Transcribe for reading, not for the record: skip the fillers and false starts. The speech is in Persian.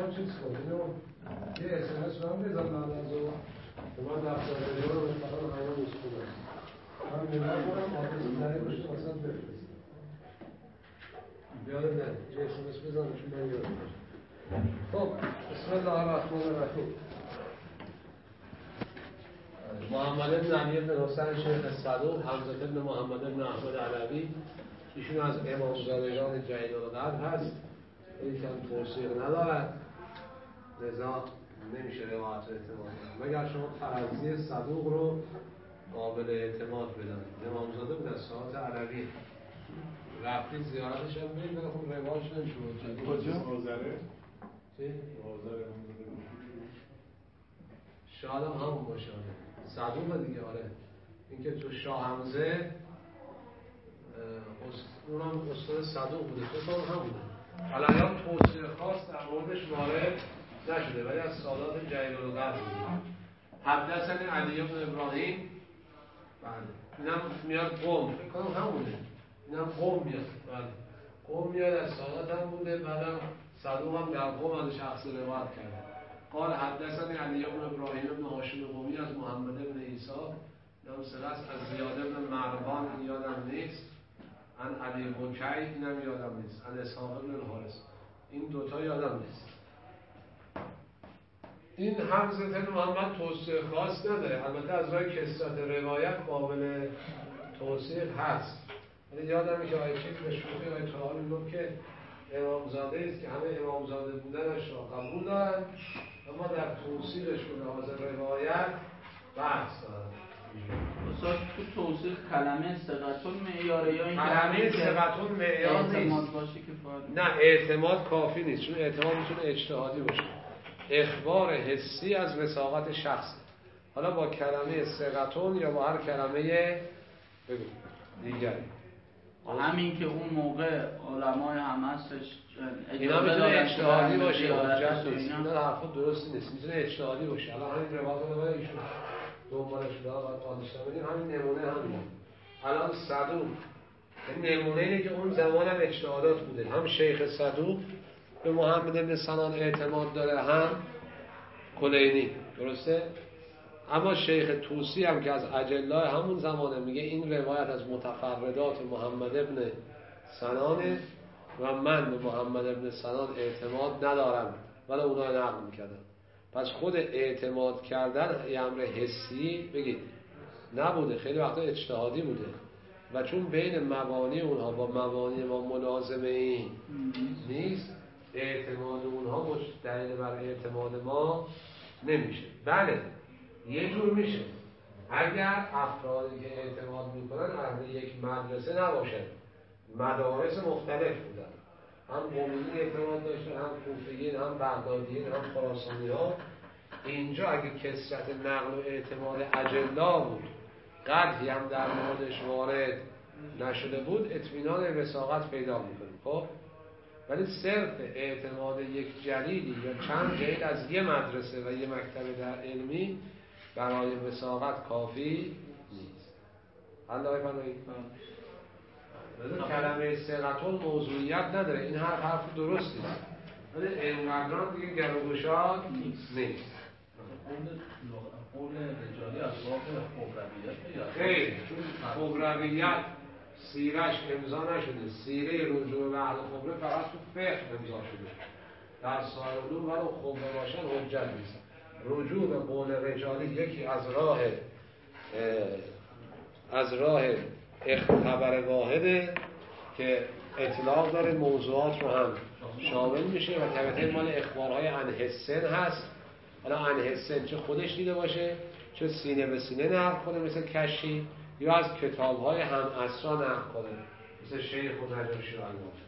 شما چیز کن اینو یه اسمس رو هم بزن بعد از اون که من دفترده رو فقط همه مسکول هست من نگاه کنم آدرس دهی باشه واسه بفرستم یادم نه یه اسمس بزن چون من یادم خب بسم الله الرحمن الرحیم. محمد بن علی بن حسین شیخ صدوق حمزه بن محمد بن احمد علوی، ایشون از امامزادگان جلیل القدر هست، یکم توصیق ندارد، لذا نمیشه روایت اعتماد کنید مگر شما ترضی صدوق رو قابل اعتماد بدانید. امامزاده بود از ساعت علوی، رفتید زیارتش هم برید ولی خب روایتش نمیشه. کجا؟ موزره؟ چی؟ موزره شاید هم همون باشه. صدوق دیگه. آره اینکه تو شاه حمزه اونم استاد صدوق بوده، تو همونه. الان توصیه خاص در موردش وارد نشده ولی از سادات جلیل القدر بوده. حدثنی علی بن ابراهیم، بله اینم میاد قوم، فکر کنم همونه، اینم قوم میاد، بله قوم میاد از سادات هم بوده، بعدم صدوق هم در قوم از شخص روایت کرده. قال حدثنی علی بن ابراهیم بن هاشم قومی از محمد بن عیسی، نام سرس از زیاد بن مروان، این یادم نیست، عن علی بوکی، اینم یادم نیست، عن اسحاق بن الحارث، این دوتا یادم نیست. این حمزه بن محمد توصیه خاص نداره، البته از راه کثرت روایت قابل توصیق هست. یعنی یادم که آیه چیز مشروطی آیه تعالی میگم که امامزاده است که همه امامزاده بودنش را قبول دارن، اما در توصیقش به لحاظ روایت بحث دارن. استاد تو توصیق کلمه ثقتون معیاره یا این کلمه ثقتون معیار نیست؟ باشه که نه اعتماد کافی نیست، چون اعتماد میتونه اجتهادی باشه، اخبار حسی از وثاقت شخص. حالا با کلمه ثقتون یا با هر کلمه بگو دیگری، همین که اون موقع علمای هم هستش اینا میتونه اجتهادی باشه، حجت نیست. اینا حرفا درستی نیست، میتونه اجتهادی باشه. الان همین روایت رو ایشون دنبالش بوده و پادشاه بدیم، همین نمونه همینه. الان صدوق نمونه اینه که اون زمان هم اجتهادات بوده، هم شیخ صدوق به محمد بن سنان اعتماد داره، هم کلینی، درسته؟ اما شیخ طوسی هم که از اجلای همون زمانه میگه این روایت از متفردات محمد بن سنانه و من به محمد بن سنان اعتماد ندارم، ولی اونا نقل میکردن. پس خود اعتماد کردن یه امر حسی بگید نبوده، خیلی وقتا اجتهادی بوده و چون بین مبانی اونها با مبانی ما ملازمه این نیست، اعتماد اونها دلیل بر اعتماد ما نمیشه. بله یه جور میشه اگر افرادی که اعتماد میکنن اهل یک مدرسه نباشن، مدارس مختلف بودن، هم قومی اعتماد داشتن، هم کوفیین، هم بغدادیین، هم خراسانی ها. اینجا اگه کثرت نقل و اعتماد اجلا بود، قدری هم در موردش وارد نشده بود، اطمینان وثاقت پیدا میکنیم. خب ولی صرف اعتماد یک جلیلی یا چند جلیل از یه مدرسه و یه مکتب در علمی برای وثاقت کافی نیست. الله بفرمایید. کلمه ثقتون موضوعیت نداره، این حرف درستی است ولی اینقدران دیگه گروگشاد نیست. قول رجالی از باب خبرویت خیلی، چون خبرویت سیرش امضا نشده، سیره رجوع به اهل خبره فقط تو فقه امضا شده، در سایر علوم ولی خبره باشن حجت نیست. رجوع به قول رجالی یکی از راه خبر واحده که اطلاق داره، موضوعات رو هم شامل میشه و طبعا مال اخبارهای عن حسن هست. حالا عن حسن چه خودش دیده باشه، چه سینه به سینه نقل کنه مثل کشی، یا از کتابهای هم عصرا نقل کنه مثل شیخ و نجاشی و الله.